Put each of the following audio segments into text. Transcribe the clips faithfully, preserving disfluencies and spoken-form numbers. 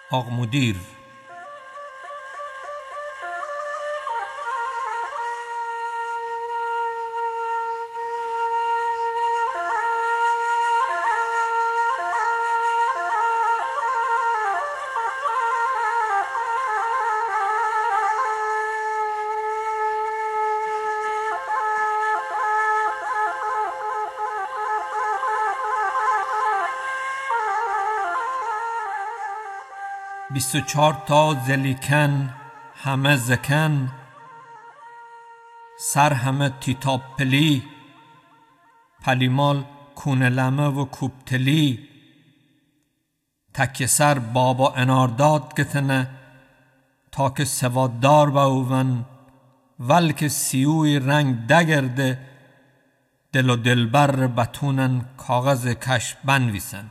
آق مدیر. بیست و چهار تا زلیکن همه زکن، سر همه تیتاپلی، پلیمال کونلمه و کوبتلی، تک سر بابا انارداد گتنه تا که سواددار باون، ولک سیوی رنگ دگرده دل و دلبر بتونن کاغذ کش بنویسن.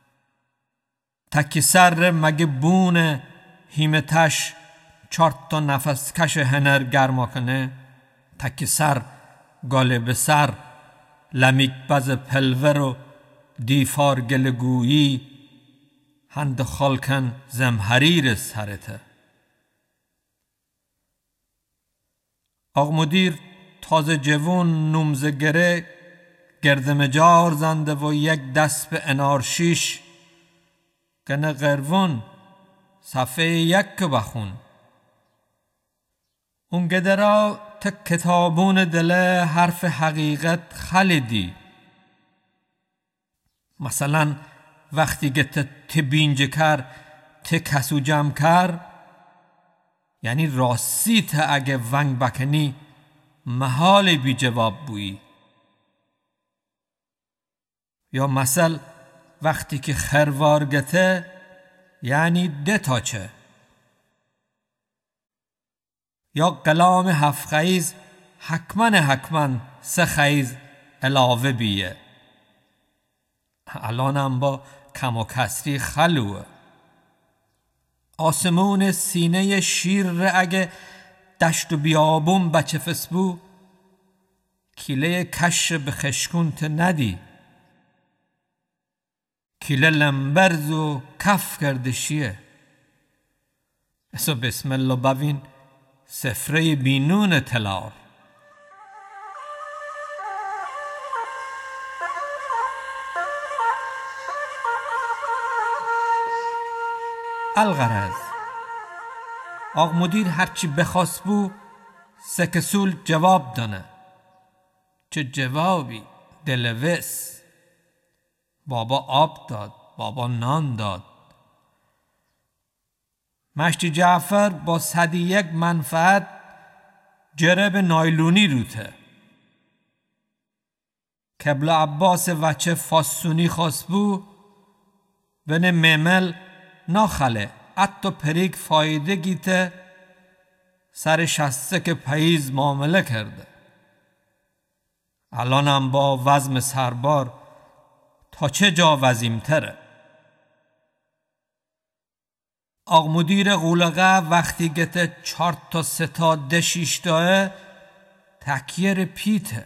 تکی سر مگه بونه هیمتش چارت تا نفس کش هنر گرما کنه. تکی سر گالب سر لمیک بز پلور و دیفار گلگویی، هند خالکن زمحریر سرته. آق مدیر تازه جوون نومزه گره گردمجار زنده و یک دست به انارشیش، گنه غروون صفحه یک که بخون. اون گدرا تا کتابون دله حرف حقیقت خلیدی. مثلا وقتی که تی بینج کر تی کسو جمع کر، یعنی راستی تا اگه ونگ بکنی محال بی جواب بویی. یا مثل وقتی که خروار گته یعنی ده تا چه. یا قلام هفت خیز حکمن حکمن سه خیز علاوه بیه. الانم با کم و کسری خلوه. آسمون سینه شیر ره اگه دشت و بیابون بچه فسبو، کیله کش به خشکونت ندی. کیله لمبرز و کف کردشیه. اسو بسم الله ببین سفره بینون تلار. الغرض آق مدیر هرچی بخواست بو سکسول جواب دانه. چه جوابی دلویس. بابا آب داد، بابا نان داد. مشتی جعفر با صدی یک منفعت جرب نایلونی روته. کبل عباس وچه فاسونی خواست بو بن ممل ناخله اتو پریک فایده گیته سر شسته که پیز معامله کرده. الانم با وزم سربار تا چه جا وزیمتره. آق مدیر غولقه وقتی گته چارت تا ستا ده شیشتاه تکیر پیته.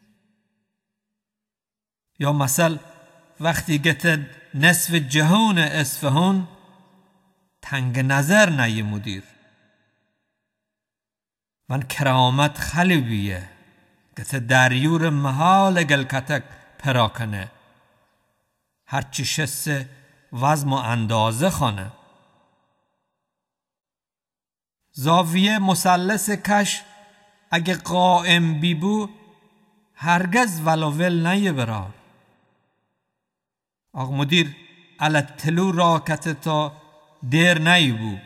یا مثل وقتی گته نصف جهون اصفهان تنگ نظر نی مدیر. من کرامت خلی بیه گته دریور محال گلکتک پراکنه. هرچی شسته وزم و اندازه خانه. زاویه مثلث کش اگه قائم بی بو هرگز ولوول نیه برار. آق مدیر علت تلو راکت تا دیر نی بو.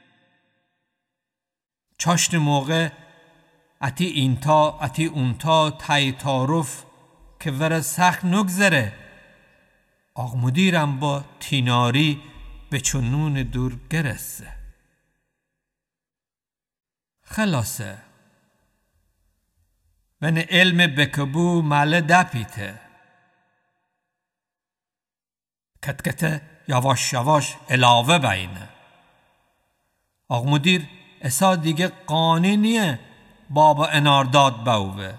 چاشت موقع اتی اینتا اتی اونتا تای تعارف که وره سخت نگذره. آق مدیرم با تیناری به چنون دور گرسته. خلاصه من علم بکبو ماله دپیته. کتکته یواش یواش علاوه بینه. آق مدیر اسا دیگه قانی نیه بابا انارداد باوه.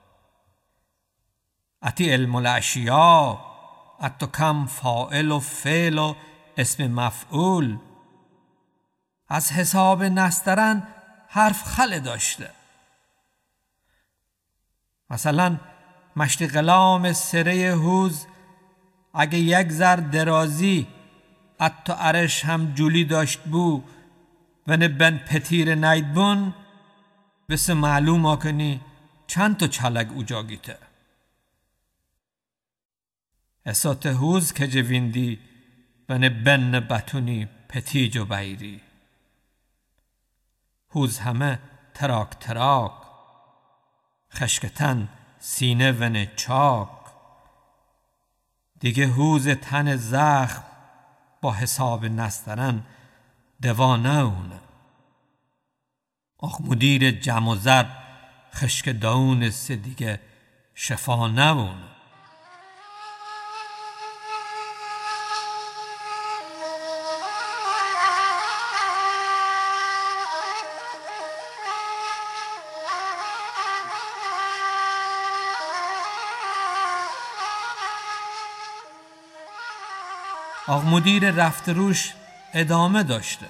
اتی علم الاشیاء اتو کم فاعل و فعل و اسم مفعول از حساب نسترن حرف خله داشته. مثلا مشت غلام سره هوز اگه یک زر درازی حتی ارش هم جولی داشت بو و نه بن پتیر نید بون بس معلوم آکنی چند تا چلگ اوجا گیته. اسات هوز که جویندی و نه بن بتونی پتیج و بیری. هوز همه تراک تراک خشکتن سینه و نه چاک. دیگه هوز تن زخم با حساب نسترن دوانه اونه. آخ مدیر جمع و ضرب خشک داون سه دیگه شفا نبونه. آق مدیر رفت روش ادامه داشته.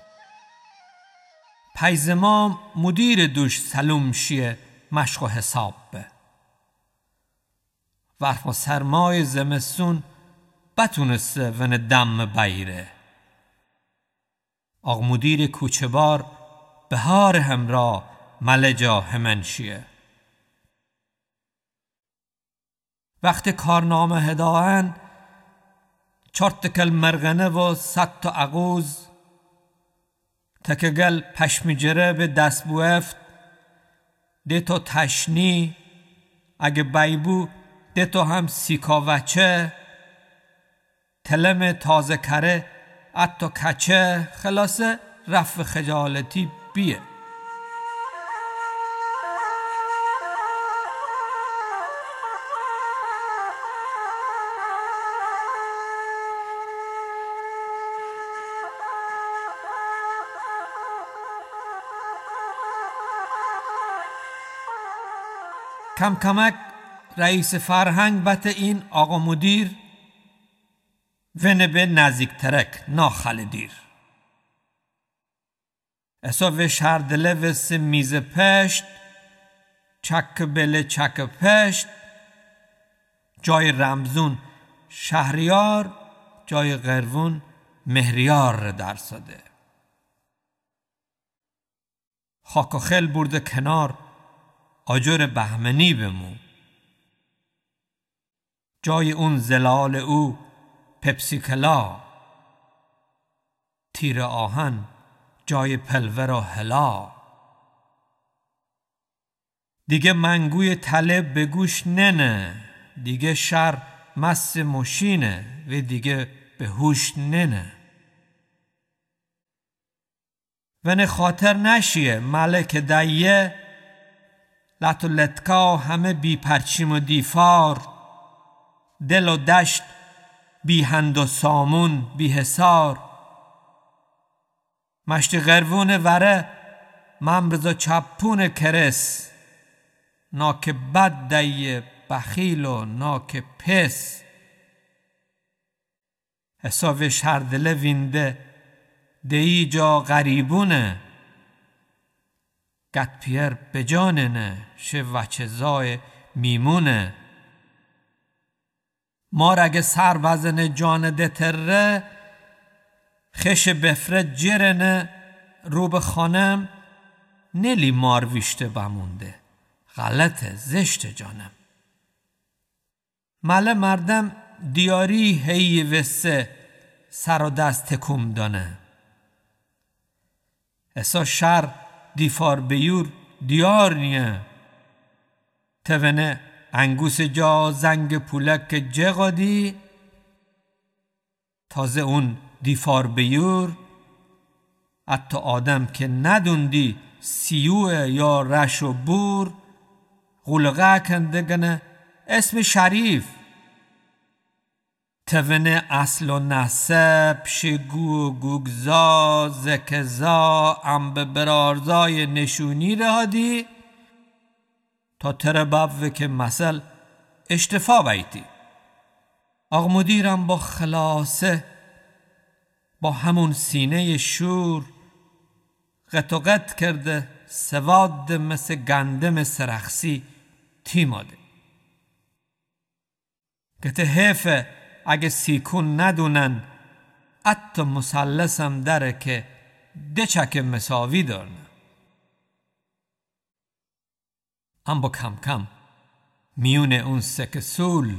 پیزمام مدیر دوش سلوم شیه مشق و حساب به. ورفا سرمای زمستون بتونسته ون دم بیره. آق مدیر کوچه بار بهار همراه ملجا همن شیه. وقت کارنامه هداهن چارتکل مرغنه و ست تا عقوز تکگل پشمیجره به دست بوفت ده تو تشنی اگه بیبو ده تو هم سیکا وچه تلم تازه کره اتو کچه خلاصه رفع خجالتی بیه. کم کمک رئیس فرهنگ بت این آقا مدیر ونه به نزدیک ترک ناخل دیر. اسا و شردله و سه میز پشت چک بله چک پشت جای رمزون شهریار جای غروون مهریار در ساده. خاک و خل برده کنار آجر بهمنی بمو. جای اون زلال او پپسی کلا تیر آهن جای پلور و هلا. دیگه منگوی طلب به گوش ننه دیگه شر مست مشینه و دیگه به هوش ننه. ونه خاطر نشیه ملک دیه لط و لتکا همه بی پرچیم و دیفار دل و دشت بی هند و سامون بی حسار. مشت غروون وره ممرز و چپون کرس ناک بد دیه بخیل و ناک پس. حساب شردله وینده دی جا غریبونه گت پیر بجاننه شه وچه زای میمونه. مار اگه سر وزن جان دتره خش بفرد جرنه رو به خانم نلی مار ویشته بمونده غلطه زشت جانم. مله مردم دیاری هی وسه سر و دست تکوم دانه. اسا شر دیفار بیور دیار نیه تونه انگوس جا زنگ پولک جغادی تازه اون دیفار بیور حتی آدم که ندوندی سیوه یا رش و بور غلقه کندگنه اسم شریف تونه اصل و نسب شگو و گوگزا زکزا انبه برارزای نشونی رهادی تا تره بابوه که مثل اشتفا بیتی. آق مدیرم با خلاصه با همون سینه شور قط و قط کرده سواد مثل گندم سرخسی تیماده. گته حیفه اگه سیکون ندونن حتی مسلسم داره که دچک مساوی دارن. هم با کم کم میون اون سک سول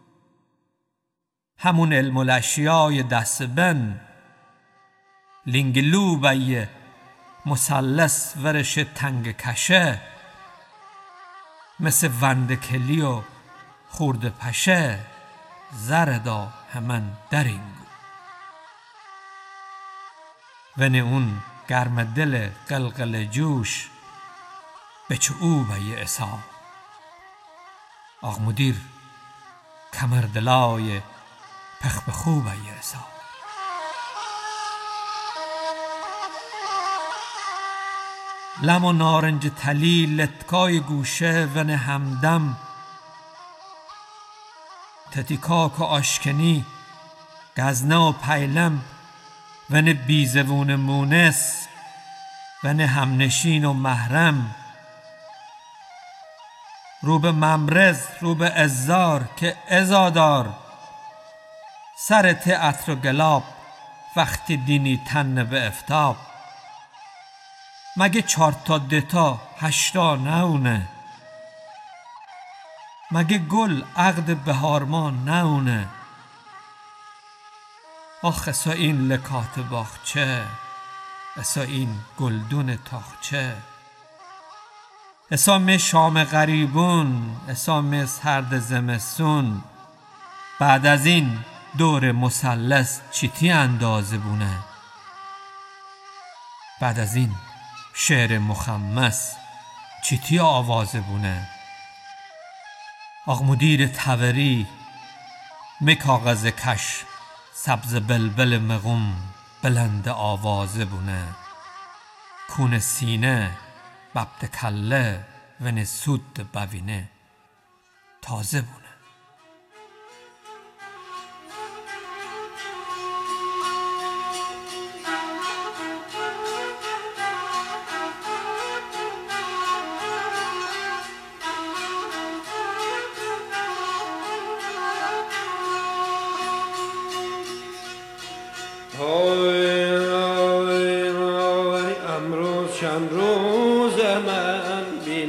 همون علم الاشیای دست بن لینگلو بایه مسلس ورش تنگ کشه مثل وندکلی و خورد پشه زردا همن درینگو. ون اون گرم دل قلقل جوش بچه او بایه اصا. آق مدیر کمر دلای پخ بخو بایه اصا. لم و نارنج تلی لتکای گوشه ون همدم تتیکاک و آشکنی گزنه و پیلم ون بیزوون مونس ون همنشین و محرم رو به ممرز رو به ازار که ازادار سر تئاتر و گلاب وقتی دینی تن به افتاب. مگه چار تا دتا هشتا نونه مگه گل عقد بهارما نونه. آخ اسا این لکات باغچه اسا این گلدون تاخچه اسا می شام غریبون اسا می سرد زمستون بعد از این دور مثلث چیتی اندازه بونه. بعد از این شعر مخمس چیتی آوازه بونه. آق مدیر توری می کاغذ کش سبز بلبل مغم بلند آوازه بونه. کون سینه ببت کله و نسود بوینه تازه بونه. امروز چند روز من بی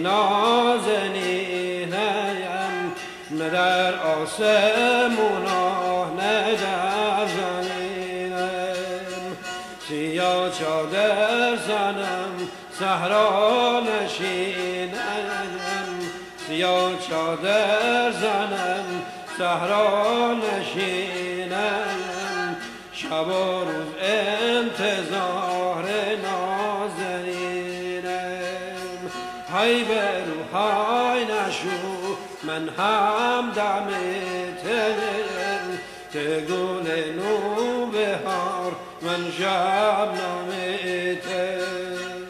نازنینم نه در آسمونا نه در زمینم. سیاه چادر زنم صحرا نشینم سیاه چادر زنم صحرا نشینم. شب و روز انتظار نازنینم. های به روحای نشو من هم دم تل ته گل نو بهار من شبنم تل.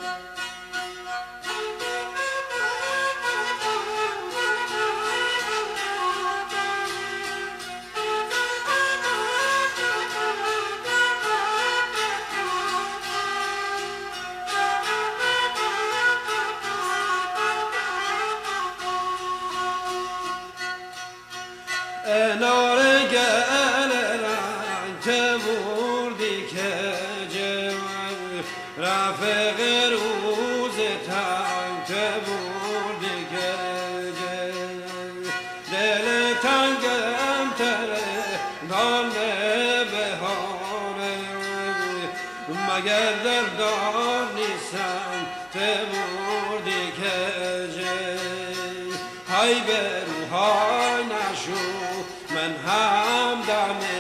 نار گل رنگ که بردی که جوان رفق روز تنگ که بردی که جوان دل تنگم تره دان بهاره مگر دردار نیستم که بردی که جوان. های به روحای نشو من هم دم